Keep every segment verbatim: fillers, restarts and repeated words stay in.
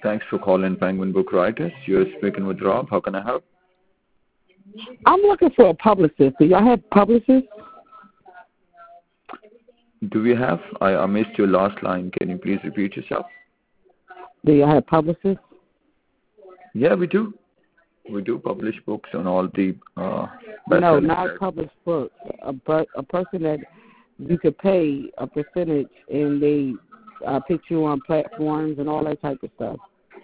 Thanks for calling Penguin Book Writers. You're speaking with Rob. How can I help? I'm looking for a publicist. Do y'all have publicists? Do we have? I, I missed your last line. Can you please repeat yourself? Do y'all have publicists? Yeah, we do. We do publish books on all the uh, No, best-selling not sites. published books. A, bu- a person that you could pay a percentage and they uh, pick you on platforms and all that type of stuff.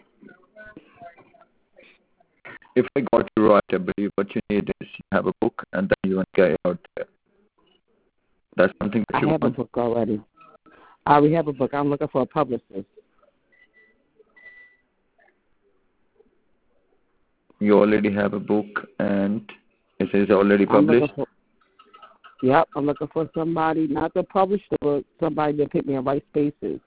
If I got you right, I believe what you need is you have a book and then you want to get it out there. That's something that I you have want. a book already. I already have a book. I'm looking for a publicist. You already have a book and it is already I'm looking published? for, yep, I'm looking for somebody, not to publish the book, somebody to put me in right spaces.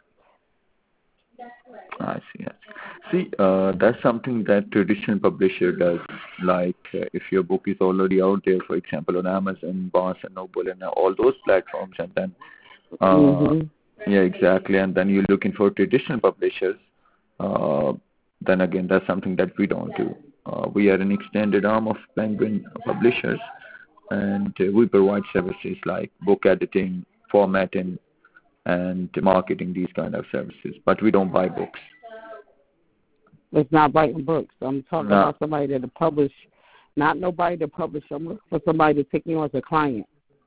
I see. I see, see uh, that's something that traditional publisher does. Like uh, if your book is already out there, for example, on Amazon, Barnes and Noble, and all those platforms, and then uh, Mm-hmm. yeah, exactly, and then you're looking for traditional publishers. Uh, then again, that's something that we don't do. Uh, we are an extended arm of Penguin Publishers, and uh, we provide services like book editing, formatting, and marketing, these kind of services. But we don't buy books. It's not writing books. I'm talking No. about somebody that to publish, not nobody to publish. I'm looking for somebody to take me on as a client.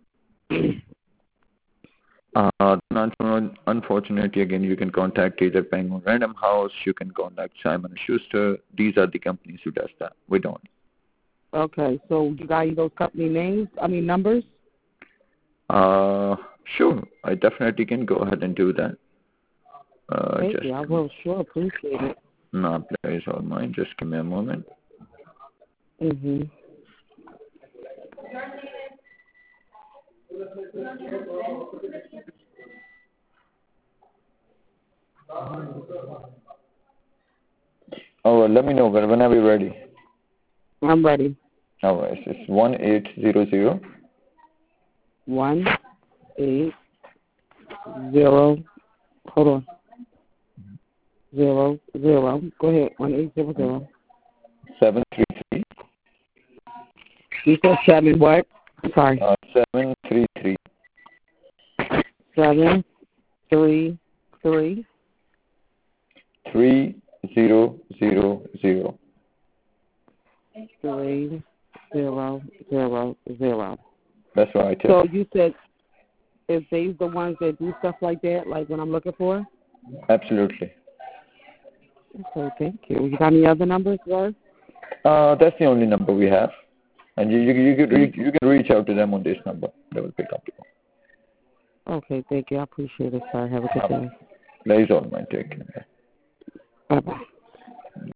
Uh, unfortunately, again, you can contact either Penguin Random House, you can contact Simon and Schuster. These are the companies who does that. We don't. Okay, so you got those company names? I mean numbers? Uh, sure. I definitely can go ahead and do that. Uh, Thank just you. I will sure appreciate it. No, please, all mine. Just give me a moment. Mhm. Oh, well, let me know when- whenever you're ready. I'm ready. All right, it's one eight zero zero. One eight zero. Hold on. Zero zero. Go ahead. One eight zero zero. Seven three three. You said seven what? Sorry. Uh, seven three three. Seven three three. Three zero zero zero. Three zero zero zero. That's right. So you said if they's the ones that do stuff like that, like what I'm looking for? Absolutely. Okay, thank you. You got any other numbers, sir? Uh, that's the only number we have, and you you you can reach, you can reach out to them on this number. They will pick up the phone. Okay, thank you. I appreciate it, sir. Have a good day. That is all, mine. Take care. Bye bye.